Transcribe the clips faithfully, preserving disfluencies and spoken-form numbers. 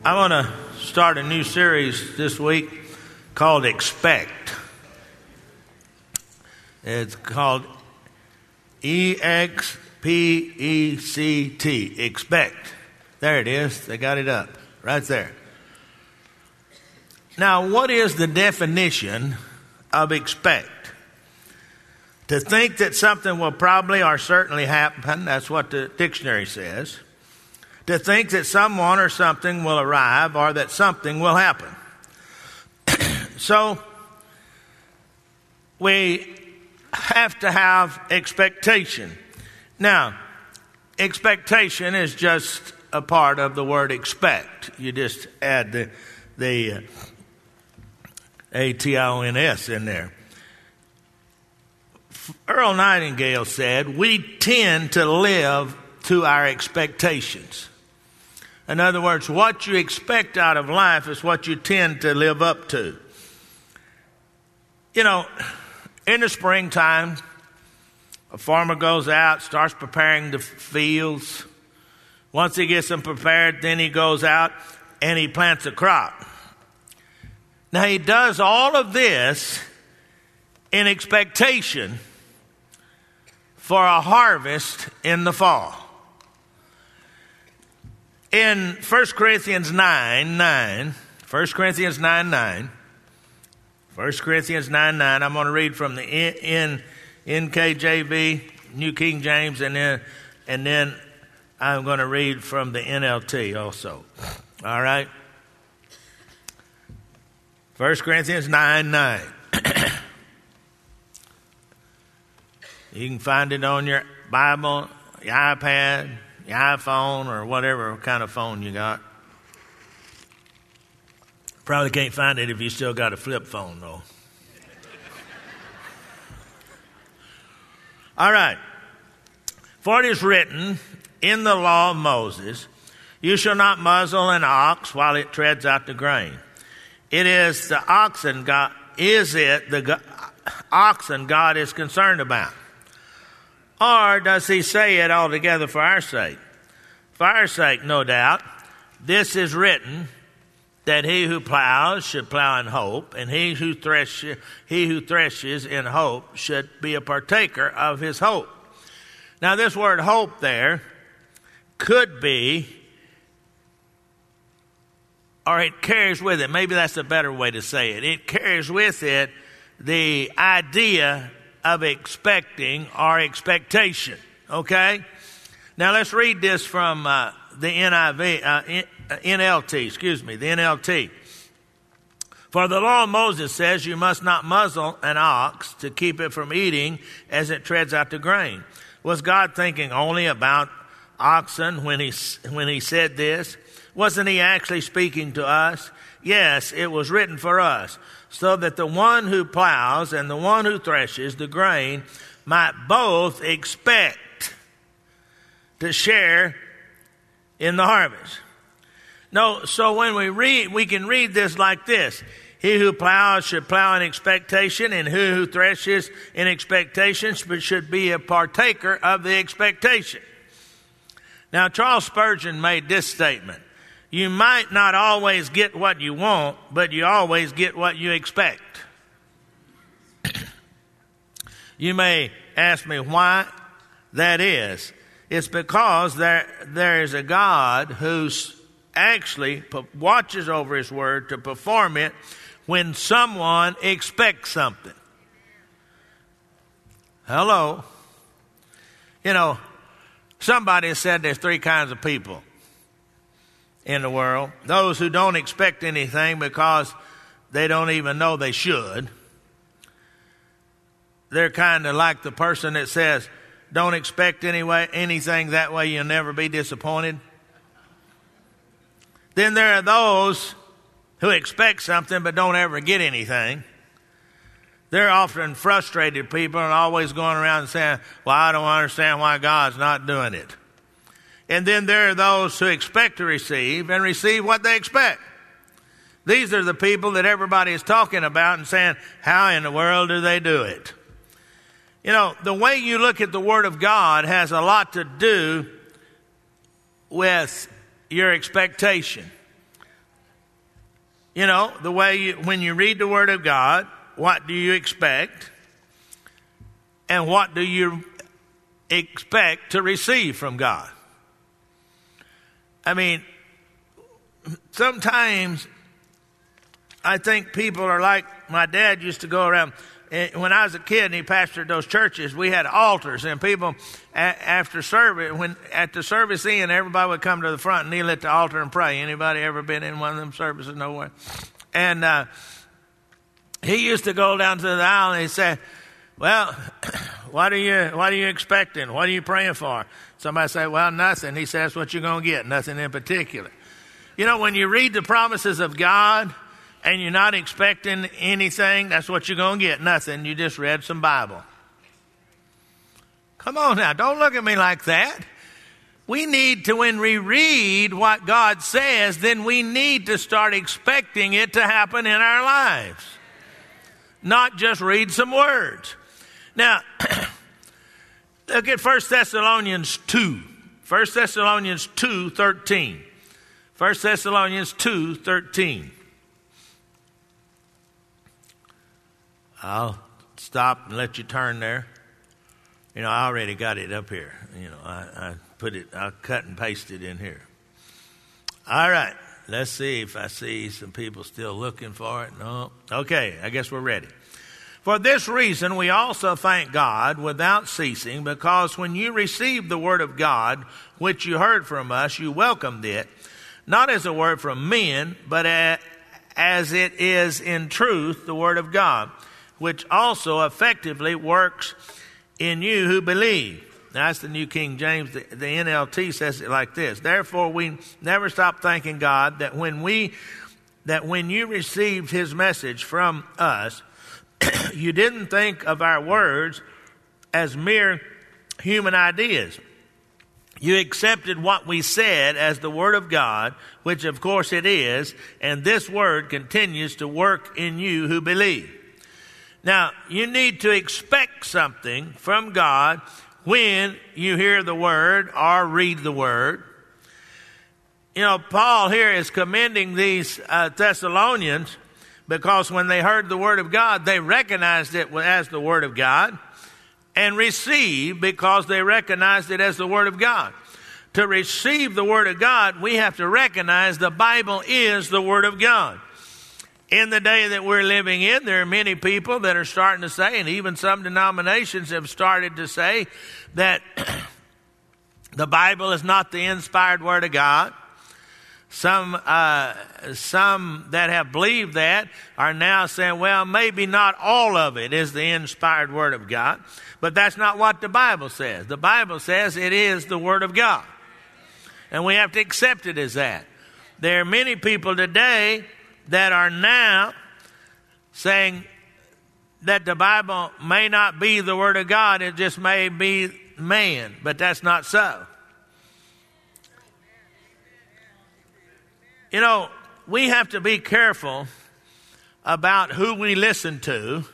I want to start a new series this week called Expect. It's called E X P E C T, Expect. There it is. They got it up right there. Now, what is the definition of expect? To think that something will probably or certainly happen, that's what the dictionary says. To think that someone or something will arrive or that something will happen. So, we have to have expectation. Now, expectation is just a part of the word expect. You just add the, the uh, A T I O N S in there. Earl Nightingale said, we tend to live to our expectations. In other words, what you expect out of life is what you tend to live up to. You know, in the springtime, a farmer goes out, starts preparing the fields. Once he gets them prepared, then he goes out and he plants a crop. Now, he does all of this in expectation for a harvest in the fall. In First Corinthians nine nine, First Corinthians nine nine, First Corinthians nine nine, I'm going to read from the N, N K J V, New King James, and then, and then I'm going to read from the N L T also. All right? First Corinthians nine nine. You can find it on your Bible, your iPad, your iPhone, or whatever kind of phone you got. Probably can't find it if you still got a flip phone, though. All right. For it is written in the law of Moses, you shall not muzzle an ox while it treads out the grain. It is the oxen God, is it the go, oxen God is concerned about? Or does he say it altogether for our sake? For our sake, no doubt. This is written, that he who plows should plow in hope, and he who threshes, he who threshes in hope should be a partaker of his hope. Now, this word hope there could be, or it carries with it, maybe that's a better way to say it. It carries with it the idea of expecting or expectation. Okay? Now, let's read this from uh, the N I V, uh, N L T, excuse me, the N L T. For the law of Moses says you must not muzzle an ox to keep it from eating as it treads out the grain. Was God thinking only about oxen when he, when he said this? Wasn't he actually speaking to us? Yes, it was written for us, so that the one who plows and the one who threshes the grain might both expect to share in the harvest. No, so when we read, we can read this like this. He who plows should plow in expectation, and he who threshes in expectation should be a partaker of the expectation. Now, Charles Spurgeon made this statement. You might not always get what you want, but you always get what you expect. You may ask me why that is. It's because there there is a God who actually watches over his word to perform it when someone expects something. Hello. You know, somebody said there's three kinds of people in the world. Those who don't expect anything because they don't even know they should. They're kind of like the person that says, don't expect anyway, anything, that way you'll never be disappointed. Then there are those who expect something but don't ever get anything. They're often frustrated people and always going around saying, well, I don't understand why God's not doing it. And then there are those who expect to receive and receive what they expect. These are the people that everybody is talking about and saying, how in the world do they do it? You know, the way you look at the Word of God has a lot to do with your expectation. You know, the way you, when you read the Word of God, what do you expect? And what do you expect to receive from God? I mean, sometimes I think people are like my dad used to go around. When I was a kid and he pastored those churches, we had altars, and people after service, when at the service end, everybody would come to the front and kneel at the altar and pray. Anybody ever been in one of them services? No way. And uh, he used to go down to the aisle and he'd say, "Well, what are you what are you expecting? What are you praying for?" Somebody say, "Well, nothing." He says, "That's what you're going to get, nothing in particular." You know, when you read the promises of God and you're not expecting anything, that's what you're going to get, nothing. You just read some Bible. Come on now, don't look at me like that. We need to, when we read what God says, then we need to start expecting it to happen in our lives. Not just read some words. Now, look at First Thessalonians two. First Thessalonians two thirteen. First Thessalonians two thirteen. I'll stop and let you turn there. You know, I already got it up here. You know, I, I put it, I cut and pasted in here. All right. Let's see if I see some people still looking for it. No. Okay. I guess we're ready. For this reason, we also thank God without ceasing, because when you received the word of God, which you heard from us, you welcomed it, not as a word from men, but as it is in truth, the word of God, which also effectively works in you who believe. Now, that's the New King James. The, the N L T says it like this. Therefore, we never stop thanking God that when we, that when you received his message from us, you didn't think of our words as mere human ideas. You accepted what we said as the word of God, which of course it is, and this word continues to work in you who believe. Now, you need to expect something from God when you hear the word or read the word. You know, Paul here is commending these uh, Thessalonians because when they heard the word of God, they recognized it as the word of God, and received because they recognized it as the word of God. To receive the word of God, we have to recognize the Bible is the word of God. In the day that we're living in, there are many people that are starting to say, and even some denominations have started to say, that the Bible is not the inspired word of God. Some uh, some that have believed that are now saying, well, maybe not all of it is the inspired word of God. But that's not what the Bible says. The Bible says it is the word of God. And we have to accept it as that. There are many people today that are now saying that the Bible may not be the word of God, it just may be man, but that's not so. You know, we have to be careful about who we listen to.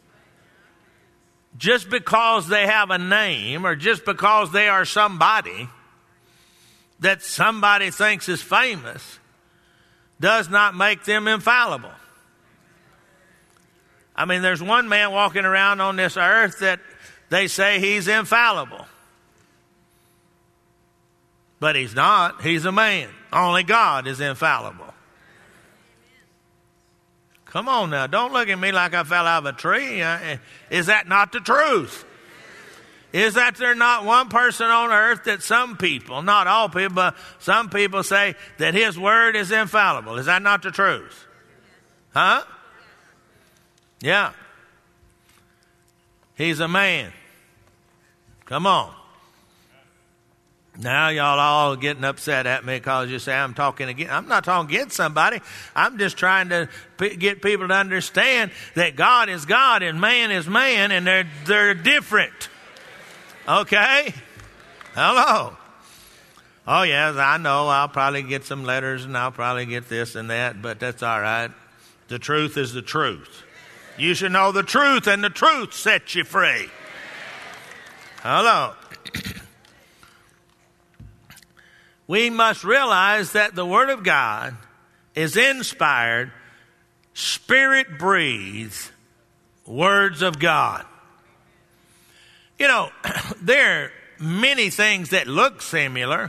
Just because they have a name or just because they are somebody that somebody thinks is famous does not make them infallible. I mean, there's one man walking around on this earth that they say he's infallible. But he's not. He's a man. Only God is infallible. Come on now. Don't look at me like I fell out of a tree. Is that not the truth? Is that there not one person on earth that some people, not all people, but some people say that his word is infallible? Is that not the truth? Huh? Yeah. He's a man. Come on. Now y'all all getting upset at me because you say I'm talking against. I'm not talking against somebody. I'm just trying to p- get people to understand that God is God and man is man, and they're they're different. Okay? Hello. Oh yes, I know. I'll probably get some letters and I'll probably get this and that, but that's all right. The truth is the truth. You should know the truth, and the truth sets you free. Hello. We must realize that the Word of God is inspired Spirit-breathed words of God. You know, there are many things that look similar,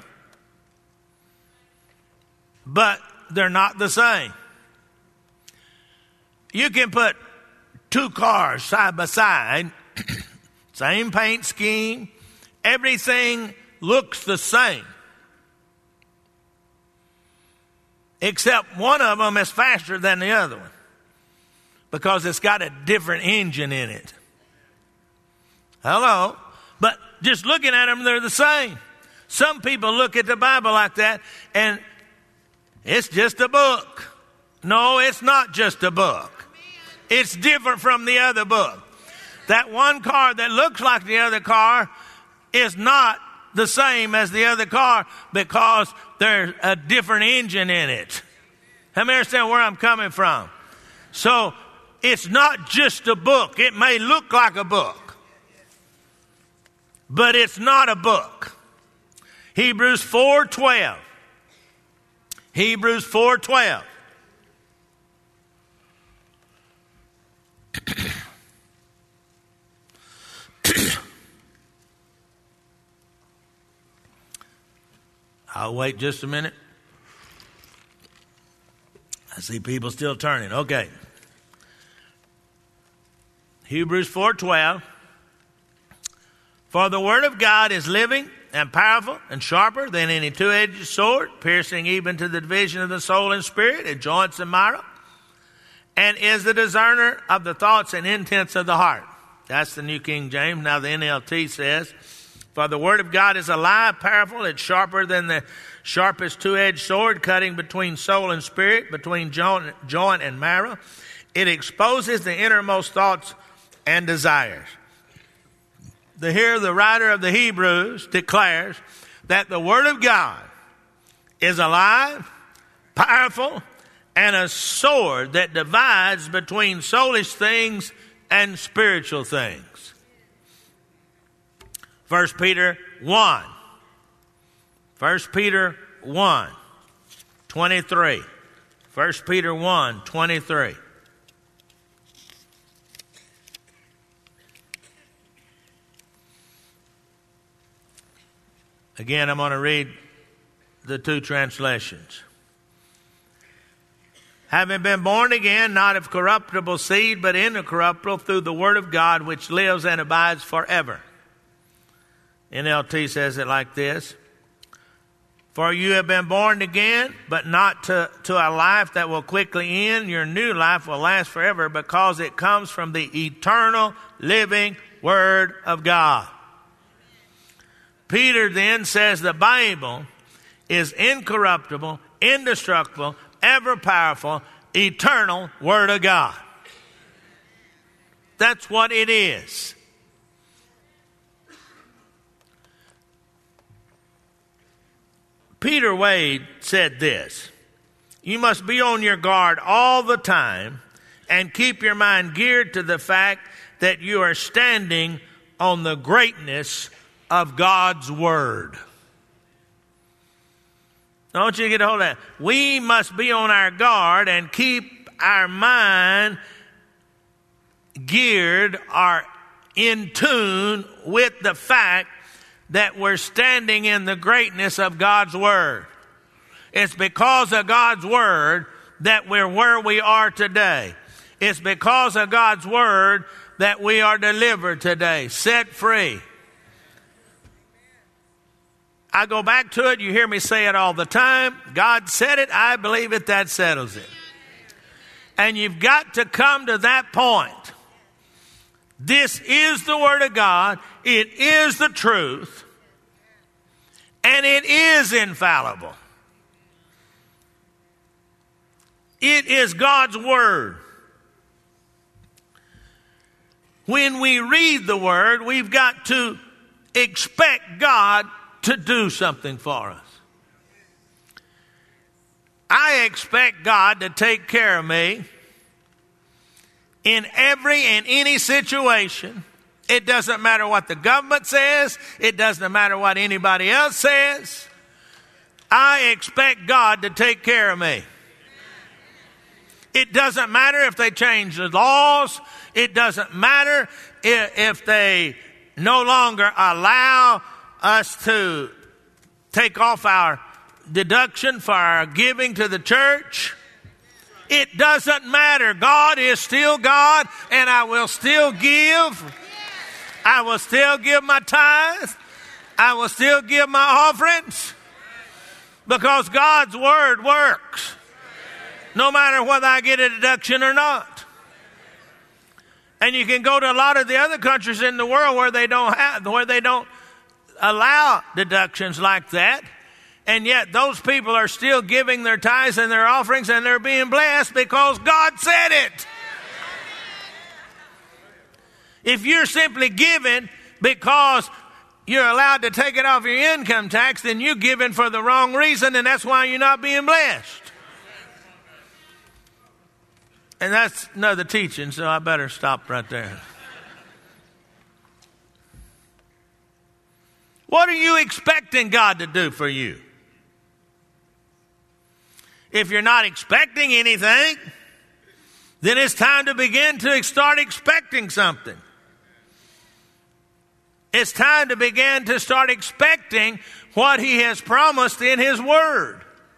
but they're not the same. You can put two cars side by side, same paint scheme, everything looks the same. Except one of them is faster than the other one because it's got a different engine in it. Hello? But just looking at them, they're the same. Some people look at the Bible like that and it's just a book. No, it's not just a book. It's different from the other book. That one car that looks like the other car is not the same as the other car because there's a different engine in it. Let me understand where I'm coming from. So it's not just a book. It may look like a book, but it's not a book. Hebrews four twelve. Hebrews four twelve. I'll wait just a minute. I see people still turning. Okay. Hebrews four twelve. For the word of God is living and powerful and sharper than any two-edged sword, piercing even to the division of the soul and spirit, and joints and marrow, and is the discerner of the thoughts and intents of the heart. That's the New King James. Now the N L T says, for the word of God is alive, powerful, it's sharper than the sharpest two-edged sword, cutting between soul and spirit, between joint, joint and marrow. It exposes the innermost thoughts and desires. The, here the writer of the Hebrews declares that the word of God is alive, powerful, and a sword that divides between soulish things and spiritual things. First Peter one. First Peter one, twenty-three. First Peter one, twenty-three. Again, I'm going to read the two translations. Having been born again, not of corruptible seed, but incorruptible, through the word of God, which lives and abides forever. N L T says it like this. For you have been born again, but not to, to a life that will quickly end. Your new life will last forever because it comes from the eternal living word of God. Peter then says the Bible is incorruptible, indestructible, ever powerful, eternal word of God. That's what it is. Peter Wade said this: you must be on your guard all the time and keep your mind geared to the fact that you are standing on the greatness of God's word. I want you to get a hold of that. We must be on our guard and keep our mind geared or in tune with the fact that we're standing in the greatness of God's word. It's because of God's word that we're where we are today. It's because of God's word that we are delivered today, set free. I go back to it. You hear me say it all the time. God said it. I believe it. That settles it. And you've got to come to that point. This is the word of God. It is the truth. And it is infallible. It is God's word. When we read the word, we've got to expect God to do something for us. I expect God to take care of me in every and any situation. It doesn't matter what the government says. It doesn't matter what anybody else says. I expect God to take care of me. It doesn't matter if they change the laws. It doesn't matter if, if they no longer allow us to take off our deduction for our giving to the church. It doesn't matter. God is still God, and I will still give. I will still give my tithe. I will still give my offerings, because God's word works, no matter whether I get a deduction or not. And you can go to a lot of the other countries in the world where they don't have, where they don't allow deductions like that, and yet those people are still giving their tithes and their offerings, and they're being blessed because God said it. If you're simply giving because you're allowed to take it off your income tax, then you're giving for the wrong reason, and that's why you're not being blessed. And that's another teaching, so I better stop right there. What are you expecting God to do for you? If you're not expecting anything, then it's time to begin to start expecting something. It's time to begin to start expecting what He has promised in His Word.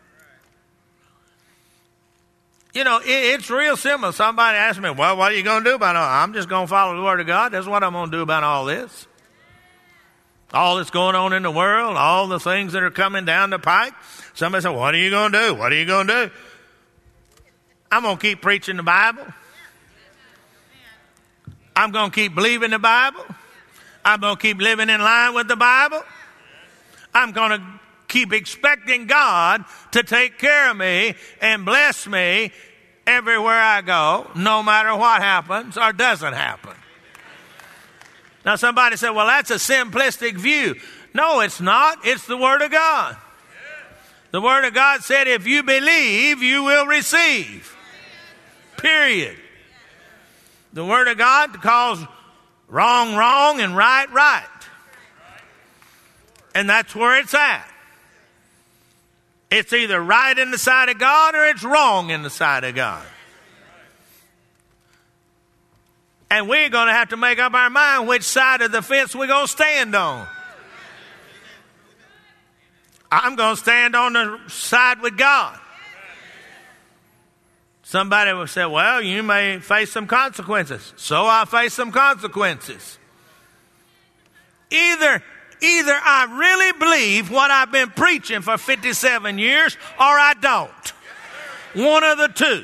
You know, it, it's real simple. Somebody asked me, well, what are you going to do about it? I'm just going to follow the Word of God. That's what I'm going to do about all this. All that's going on in the world, all the things that are coming down the pike. Somebody said, what are you going to do? What are you going to do? I'm going to keep preaching the Bible. I'm going to keep believing the Bible. I'm going to keep living in line with the Bible. I'm going to keep expecting God to take care of me and bless me everywhere I go, no matter what happens or doesn't happen. Now somebody said, well, that's a simplistic view. No, it's not. It's the Word of God. The Word of God said, if you believe, you will receive. Period. The Word of God calls wrong, wrong, and right, right. And that's where it's at. It's either right in the sight of God or it's wrong in the sight of God. And we're going to have to make up our mind which side of the fence we're going to stand on. I'm going to stand on the side with God. Somebody will say, well, you may face some consequences. So I face some consequences. Either, either I really believe what I've been preaching for fifty-seven years, or I don't. One of the two.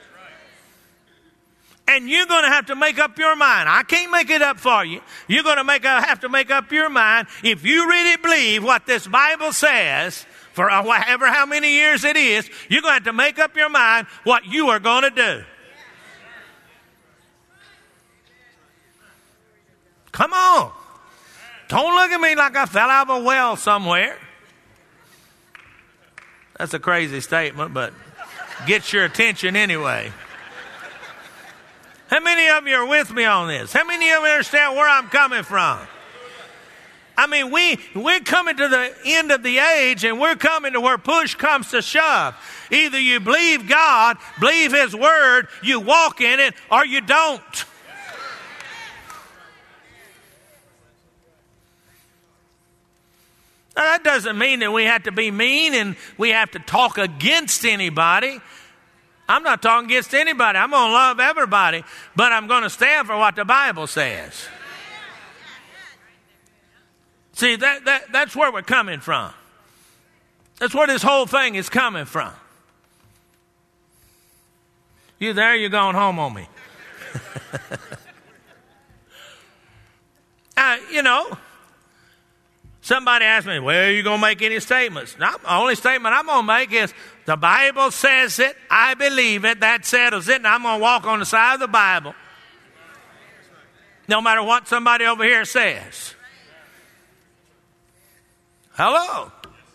And you're going to have to make up your mind. I can't make it up for you. You're going to make a, have to make up your mind. If you really believe what this Bible says, for however how many years it is, you're going to have to make up your mind what you are going to do. Come on. Don't look at me like I fell out of a well somewhere. That's a crazy statement, but gets your attention anyway. How many of you are with me on this? How many of you understand where I'm coming from? I mean, we, we're coming to the end of the age, and we're coming to where push comes to shove. Either you believe God, believe His Word, you walk in it, or you don't. Now, that doesn't mean that we have to be mean and we have to talk against anybody. I'm not talking against anybody. I'm going to love everybody, but I'm going to stand for what the Bible says. See, that, that that's where we're coming from. That's where this whole thing is coming from. You there? You're going home on me. uh, you know, somebody asked me, well, are you going to make any statements? No, the only statement I'm going to make is, the Bible says it, I believe it, that settles it, and I'm going to walk on the side of the Bible. No matter what somebody over here says. Hello?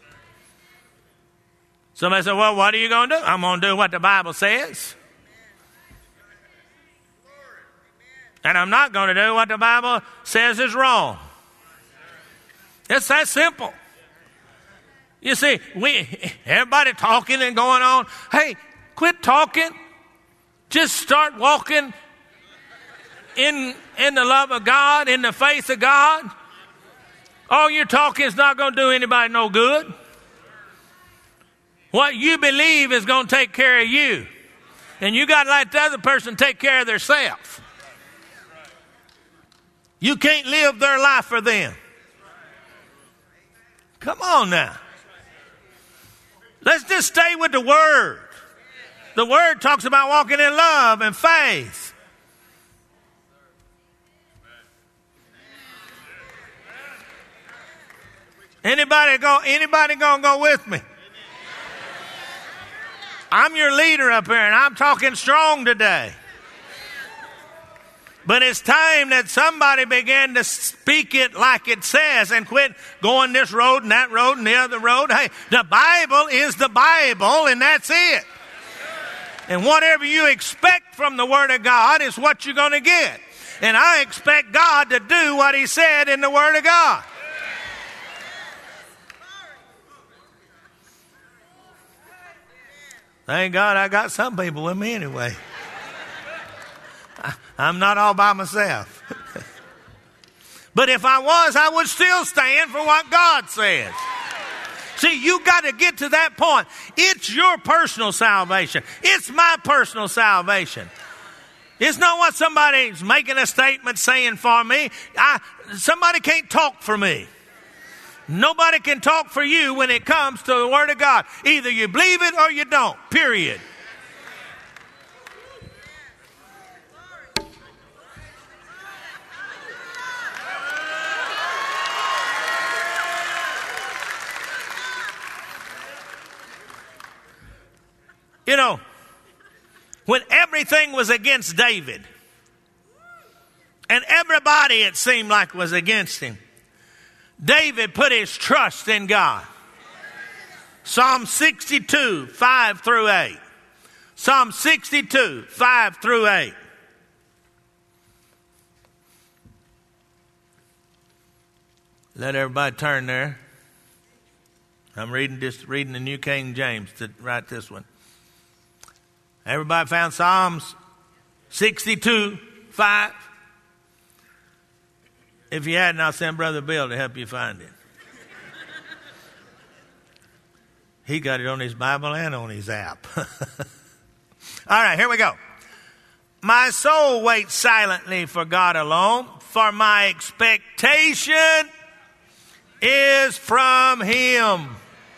Somebody said, well, what are you going to do? I'm going to do what the Bible says. And I'm not going to do what the Bible says is wrong. It's that simple. You see, we everybody talking and going on. Hey, quit talking. Just start walking in, in the love of God, in the faith of God. All your talking is not going to do anybody no good. What you believe is going to take care of you. And you got to let the other person take care of themselves. You can't live their life for them. Come on now. Let's just stay with the Word. The Word talks about walking in love and faith. Anybody go, anybody gonna go with me? I'm your leader up here, and I'm talking strong today. But it's time that somebody began to speak it like it says and quit going this road and that road and the other road. Hey, the Bible is the Bible, and that's it. And whatever you expect from the Word of God is what you're going to get. And I expect God to do what He said in the Word of God. Thank God I got some people with me anyway. I'm not all by myself. But if I was, I would still stand for what God says. See, you got to get to that point. It's your personal salvation. It's my personal salvation. It's not what somebody's making a statement saying for me. I, somebody can't talk for me. Nobody can talk for you when it comes to the Word of God. Either you believe it or you don't, period. You know, when everything was against David, and everybody, it seemed like, was against him, David put his trust in God. Psalm sixty-two, five through eight. Psalm sixty-two, five through eight. Let everybody turn there. I'm reading just reading the New King James to write this one. Everybody found Psalms sixty-two, five? If you hadn't, I'll send Brother Bill to help you find it. He got it on his Bible and on his app. All right, here we go. My soul waits silently for God alone, for my expectation is from Him.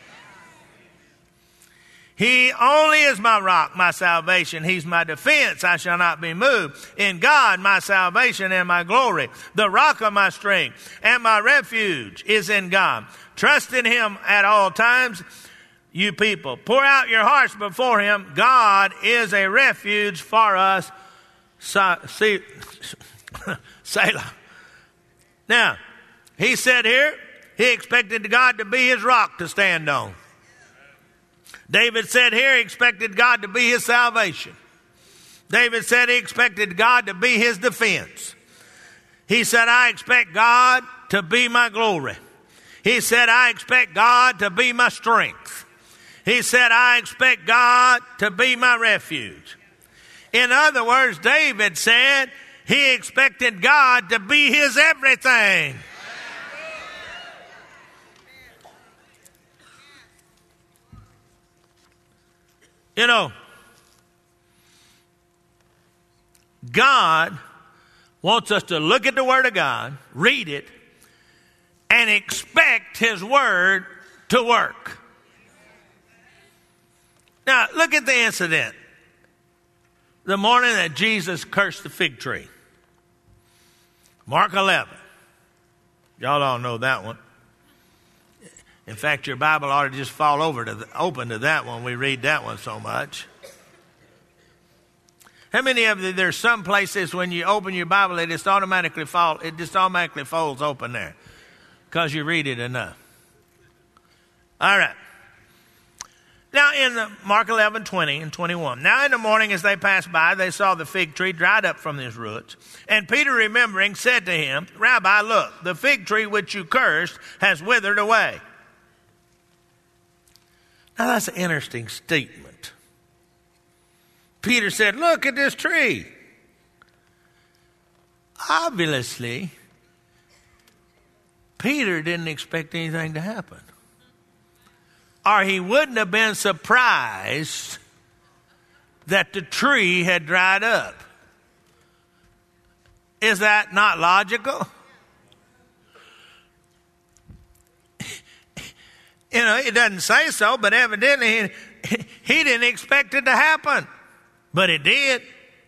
He only is my rock, my salvation. He's my defense. I shall not be moved. In God, my salvation and my glory. The rock of my strength and my refuge is in God. Trust in Him at all times, you people. Pour out your hearts before Him. God is a refuge for us. Selah. Now, he said here, he expected God to be his rock to stand on. David said here he expected God to be his salvation. David said he expected God to be his defense. He said, I expect God to be my glory. He said, I expect God to be my strength. He said, I expect God to be my refuge. In other words, David said he expected God to be his everything. You know, God wants us to look at the Word of God, read it, and expect His Word to work. Now, look at the incident. The morning that Jesus cursed the fig tree. Mark eleven. Y'all all know that one. In fact, your Bible ought to just fall over to the, open to that one. We read that one so much. How many of you, there's some places when you open your Bible, it just automatically fall, it just automatically folds open there because you read it enough. All right. Now in the Mark eleven, twenty and twenty-one. Now in the morning as they passed by, they saw the fig tree dried up from its roots. And Peter, remembering, said to him, Rabbi, look, the fig tree which you cursed has withered away. Now that's an interesting statement. Peter said, look at this tree. Obviously, Peter didn't expect anything to happen. Or he wouldn't have been surprised that the tree had dried up. Is that not logical? You know, it doesn't say so, but evidently he, he didn't expect it to happen. But it did.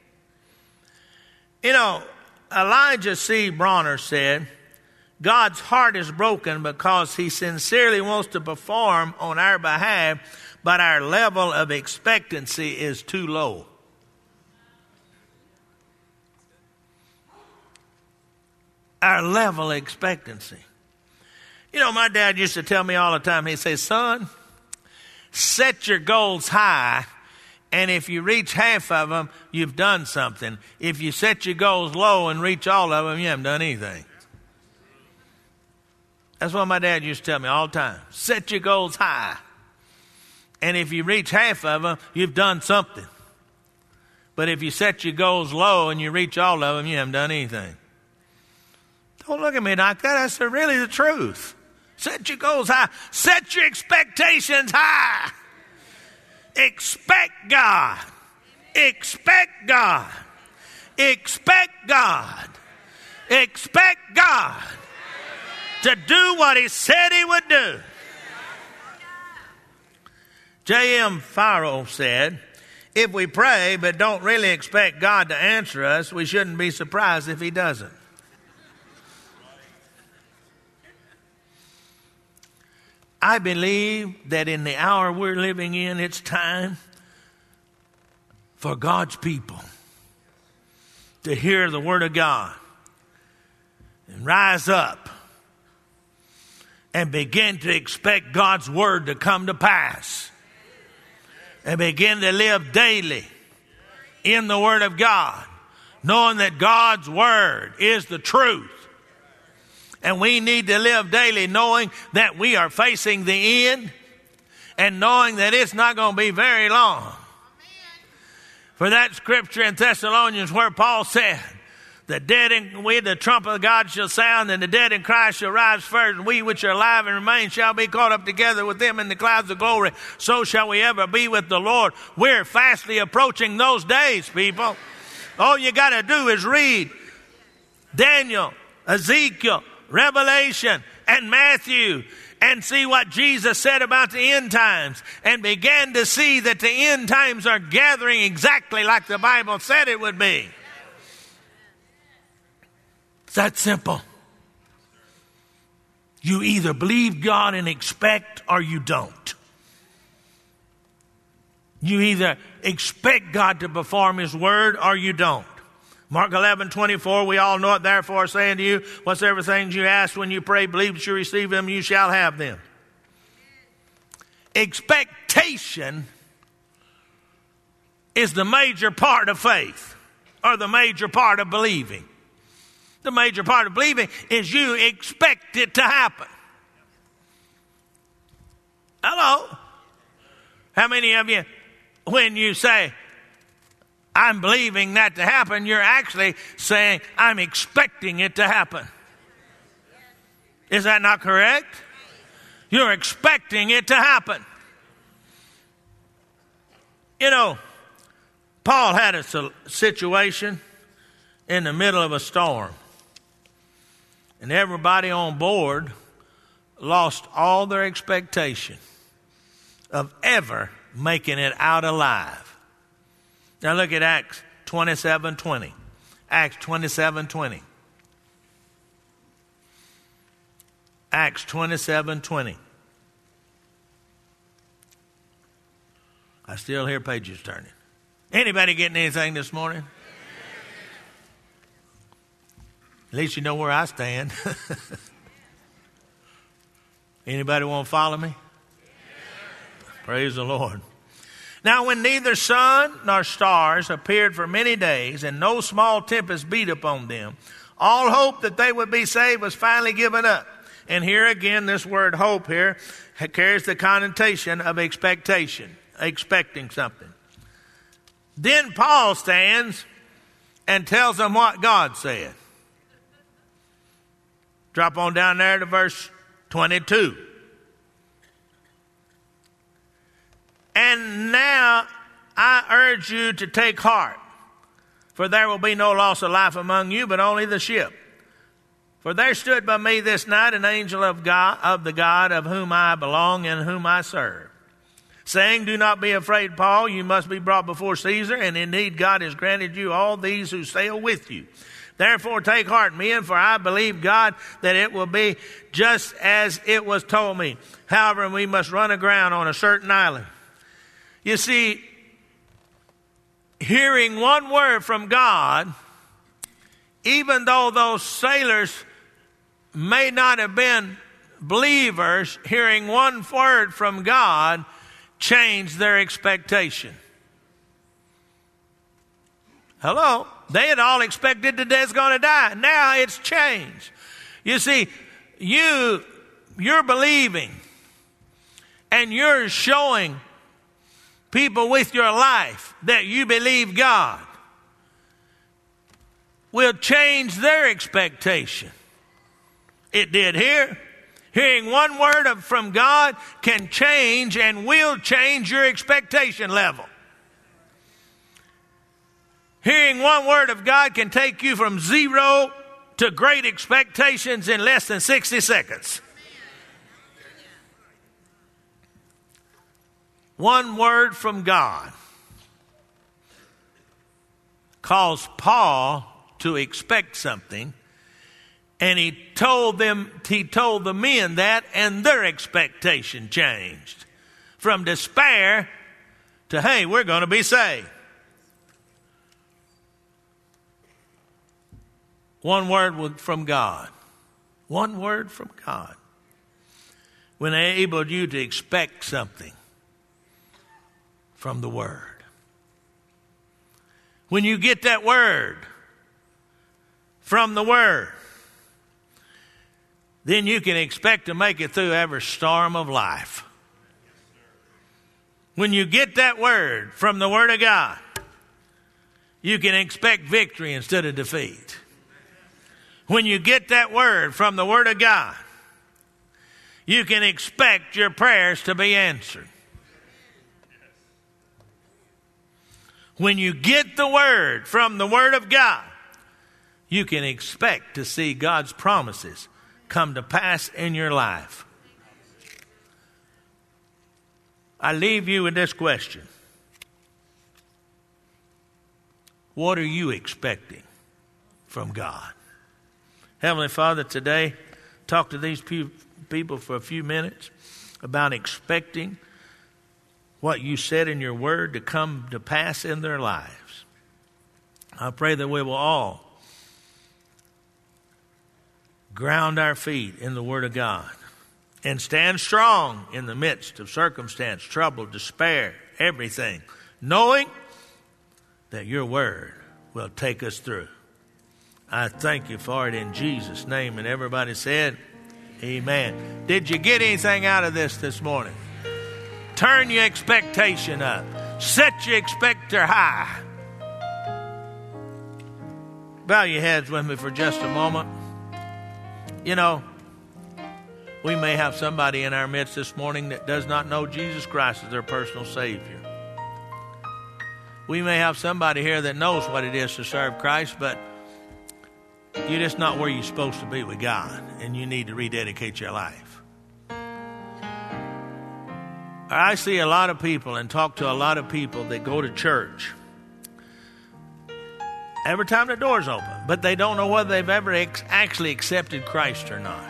You know, Elijah C. Bronner said, God's heart is broken because he sincerely wants to perform on our behalf, but our level of expectancy is too low. Our level of expectancy. You know, my dad used to tell me all the time, he'd say, son, set your goals high, and if you reach half of them, you've done something. If you set your goals low and reach all of them, you haven't done anything. That's what my dad used to tell me all the time. Set your goals high. And if you reach half of them, you've done something. But if you set your goals low and you reach all of them, you haven't done anything. Don't look at me like that. That's really the truth. Set your goals high. Set your expectations high. Expect God. Expect God. Expect God. Expect God to do what he said he would do. J M Farrell said, if we pray but don't really expect God to answer us, we shouldn't be surprised if he doesn't. I believe that in the hour we're living in, it's time for God's people to hear the word of God and rise up and begin to expect God's word to come to pass and begin to live daily in the word of God, knowing that God's word is the truth. And we need to live daily knowing that we are facing the end and knowing that it's not going to be very long. For that scripture in Thessalonians where Paul said, the dead in we, the trumpet of God shall sound, and the dead in Christ shall rise first, and we which are alive and remain shall be caught up together with them in the clouds of glory. So shall we ever be with the Lord. We're fastly approaching those days, people. All you got to do is read Daniel, Ezekiel, Revelation, and Matthew, and see what Jesus said about the end times, and began to see that the end times are gathering exactly like the Bible said it would be. It's that simple. You either believe God and expect, or you don't. You either expect God to perform his word, or you don't. Mark eleven twenty-four, we all know it, therefore saying to you, whatsoever things you ask when you pray, believe that you receive them, you shall have them. Expectation is the major part of faith, or the major part of believing. The major part of believing is you expect it to happen. Hello? How many of you, when you say, I'm believing that to happen, you're actually saying, I'm expecting it to happen. Is that not correct? You're expecting it to happen. You know, Paul had a situation in the middle of a storm. And everybody on board lost all their expectation of ever making it out alive. Now look at Acts twenty-seven twenty. Acts twenty-seven twenty. Acts twenty-seven twenty. I still hear pages turning. Anybody getting anything this morning? At least you know where I stand. Anybody want to follow me? Praise the Lord. Now when neither sun nor stars appeared for many days, and no small tempest beat upon them, all hope that they would be saved was finally given up. And here again, this word hope here carries the connotation of expectation, expecting something. Then Paul stands and tells them what God said. Drop on down there to verse twenty-two. And now I urge you to take heart, for there will be no loss of life among you, but only the ship. For there stood by me this night an angel of God, of the God of whom I belong and whom I serve, saying, do not be afraid, Paul, you must be brought before Caesar, and indeed God has granted you all these who sail with you. Therefore take heart, men, for I believe God that it will be just as it was told me. However, we must run aground on a certain island. You see, hearing one word from God, even though those sailors may not have been believers, hearing one word from God changed their expectation. Hello? They had all expected that they're going to die. Now it's changed. You see, you, you're believing and you're showing people with your life that you believe God will change their expectation. It did here. Hearing one word of, from God can change and will change your expectation level. Hearing one word of God can take you from zero to great expectations in less than sixty seconds. One word from God caused Paul to expect something, and he told them, he told the men that, and their expectation changed from despair to, hey, we're going to be saved. One word from God. One word from God. When they enabled you to expect something from the Word. When you get that word from the Word, then you can expect to make it through every storm of life. When you get that word from the Word of God, you can expect victory instead of defeat. When you get that word from the Word of God, you can expect your prayers to be answered. When you get the word from the Word of God, you can expect to see God's promises come to pass in your life. I leave you with this question. What are you expecting from God? Heavenly Father, today, talk to these people for a few minutes about expecting what you said in your word to come to pass in their lives. I pray that we will all ground our feet in the Word of God and stand strong in the midst of circumstance, trouble, despair, everything, knowing that your word will take us through. I thank you for it in Jesus' name. And everybody said, amen. Did you get anything out of this this morning? Turn your expectation up. Set your expector high. Bow your heads with me for just a moment. You know, we may have somebody in our midst this morning that does not know Jesus Christ as their personal Savior. We may have somebody here that knows what it is to serve Christ, but you're just not where you're supposed to be with God, and you need to rededicate your life. I see a lot of people and talk to a lot of people that go to church every time the door's open, but they don't know whether they've ever ex- actually accepted Christ or not.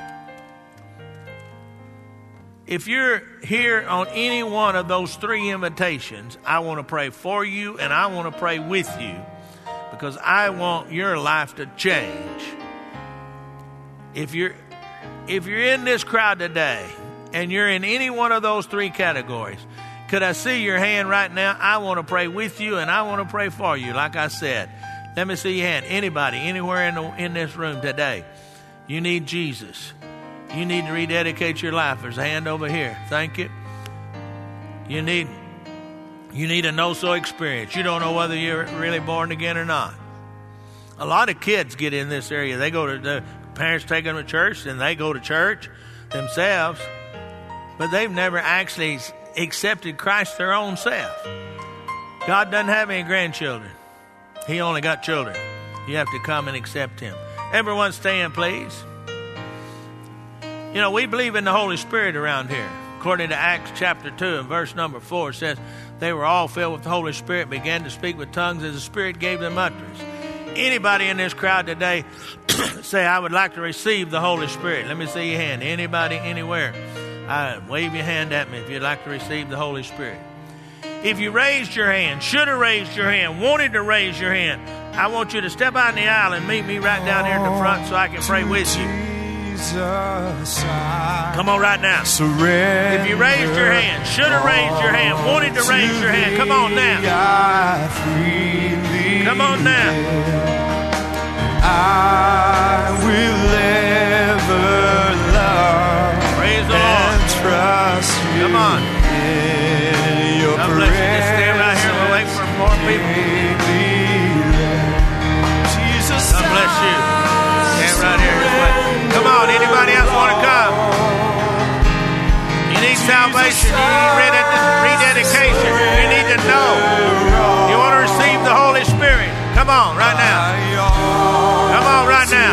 If you're here on any one of those three invitations, I want to pray for you and I want to pray with you, because I want your life to change. If you're if you're in this crowd today and you're in any one of those three categories, could I see your hand right now? I want to pray with you and I want to pray for you. Like I said, let me see your hand. Anybody, anywhere in the, in this room today, you need Jesus. You need to rededicate your life. There's a hand over here. Thank you. You need You need a know-so experience. You don't know whether you're really born again or not. A lot of kids get in this area. They go to, the parents take them to church, and they go to church themselves, but they've never actually accepted Christ their own self. God doesn't have any grandchildren. He only got children. You have to come and accept him. Everyone stand, please. You know, we believe in the Holy Spirit around here. According to Acts chapter two and verse number four, it says, they were all filled with the Holy Spirit, began to speak with tongues as the Spirit gave them utterance. Anybody in this crowd today say, I would like to receive the Holy Spirit? Let me see your hand. Anybody, anywhere? Uh, wave your hand at me if you'd like to receive the Holy Spirit. If you raised your hand, should have raised your hand, wanted to raise your hand, I want you to step out in the aisle and meet me right down here at the front so I can pray with you. Come on right now. If you raised your hand, should have raised your hand, wanted to raise your hand, come on now. Come on now. I will ever love Praise the and Lord. trust you. Come on. In your God bless you. Just stand right here. We'll wait for more people. Jesus, God bless you. Stand right here. Just wait. Come on. Anybody else want to come? You need salvation. You need rededication. You need to know. You want to receive the Holy Spirit. Come on right now. Come on right now.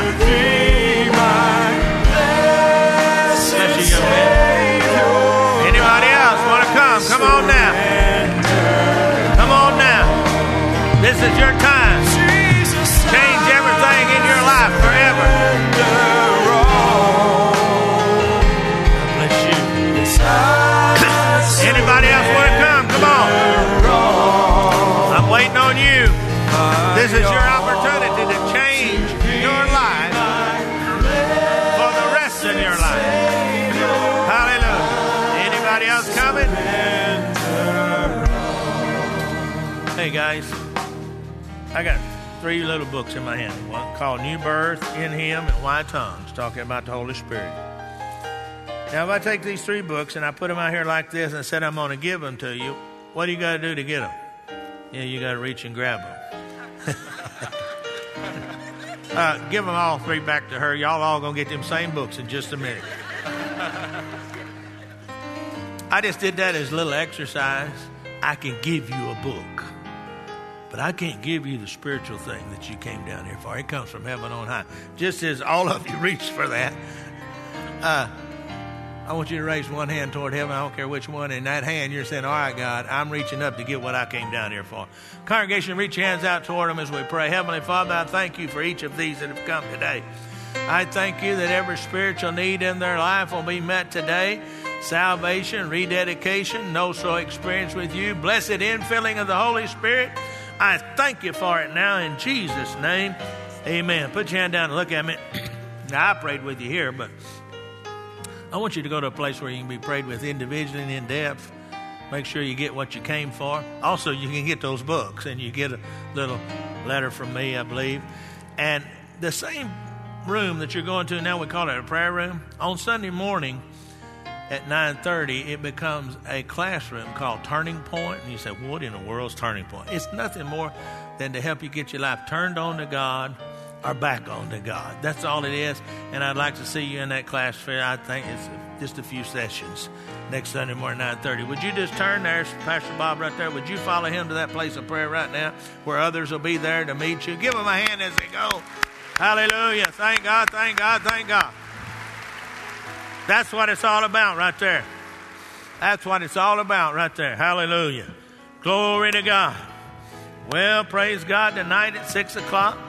Bless you, young man. Anybody else want to come? Come on now. Come on now. This is your time. Change everything in your life forever. Bless you. Anybody else want to come? Come on. I'm waiting on you. This is your opportunity to change your life for the rest of your life. Hallelujah. Anybody else coming? Hey guys, I got three little books in my hand. One called New Birth in Him and Why Tongues, talking about the Holy Spirit. Now if I take these three books and I put them out here like this and said I'm going to give them to you, what do you got to do to get them? Yeah, you got to reach and grab them. uh, give them all three back to her. Y'all all going to get them same books in just a minute. I just did that as a little exercise. I can give you a book, but I can't give you the spiritual thing that you came down here for. It comes from heaven on high. Just as all of you reach for that, uh, I want you to raise one hand toward heaven. I don't care which one. In that hand, you're saying, all right, God, I'm reaching up to get what I came down here for. Congregation, reach your hands out toward them as we pray. Heavenly Father, I thank you for each of these that have come today. I thank you that every spiritual need in their life will be met today. Salvation, rededication, know-so experience with you. Blessed infilling of the Holy Spirit. I thank you for it now in Jesus' name. Amen. Put your hand down and look at me. Now, I prayed with you here, but I want you to go to a place where you can be prayed with individually and in depth. Make sure you get what you came for. Also, you can get those books, and you get a little letter from me, I believe. And the same room that you're going to now, we call it a prayer room. On Sunday morning at nine thirty, it becomes a classroom called Turning Point. And you say, what in the world is Turning Point? It's nothing more than to help you get your life turned on to God or back on to God. That's all it is. And I'd like to see you in that class fair. I think it's just a few sessions next Sunday morning, nine thirty. Would you just turn there, Pastor Bob right there? Would you follow him to that place of prayer right now where others will be there to meet you? Give them a hand as they go. Hallelujah. Thank God, thank God, thank God. That's what it's all about right there. That's what it's all about right there. Hallelujah. Glory to God. Well, praise God, tonight at six o'clock.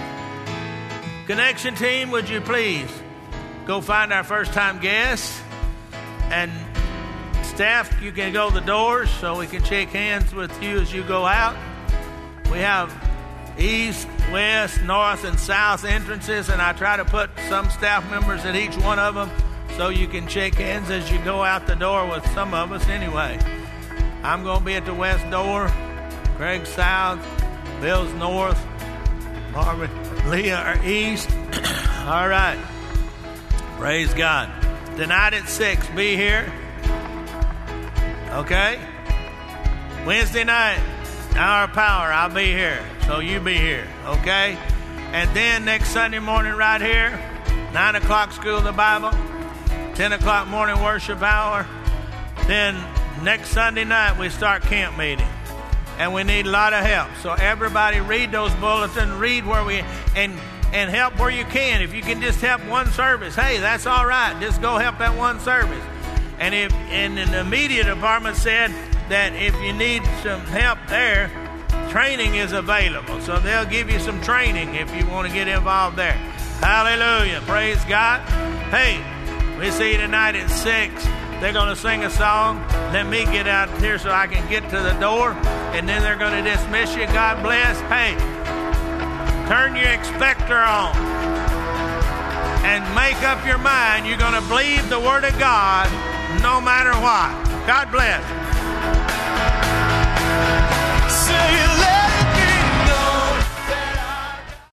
Connection team, would you please go find our first-time guests? And staff, you can go to the doors so we can shake hands with you as you go out. We have east, west, north, and south entrances, and I try to put some staff members at each one of them so you can shake hands as you go out the door with some of us anyway. I'm going to be at the west door, Craig south, Bill's north, Marvin, Leah are east. All right. Praise God. Tonight at six, be here. Okay? Wednesday night, Hour of Power, I'll be here. So you be here, okay? And then next Sunday morning right here, nine o'clock School of the Bible, ten o'clock morning worship hour. Then next Sunday night, we start camp meeting. And we need a lot of help. So everybody read those bulletins, read where we, and and help where you can. If you can just help one service, hey, that's all right. Just go help that one service. And if and in the media department said that if you need some help there, training is available. So they'll give you some training if you want to get involved there. Hallelujah. Praise God. Hey, we see you tonight at six. They're going to sing a song. Let me get out here so I can get to the door. And then they're going to dismiss you. God bless. Hey, turn your expector on. And make up your mind you're going to believe the Word of God no matter what. God bless. Say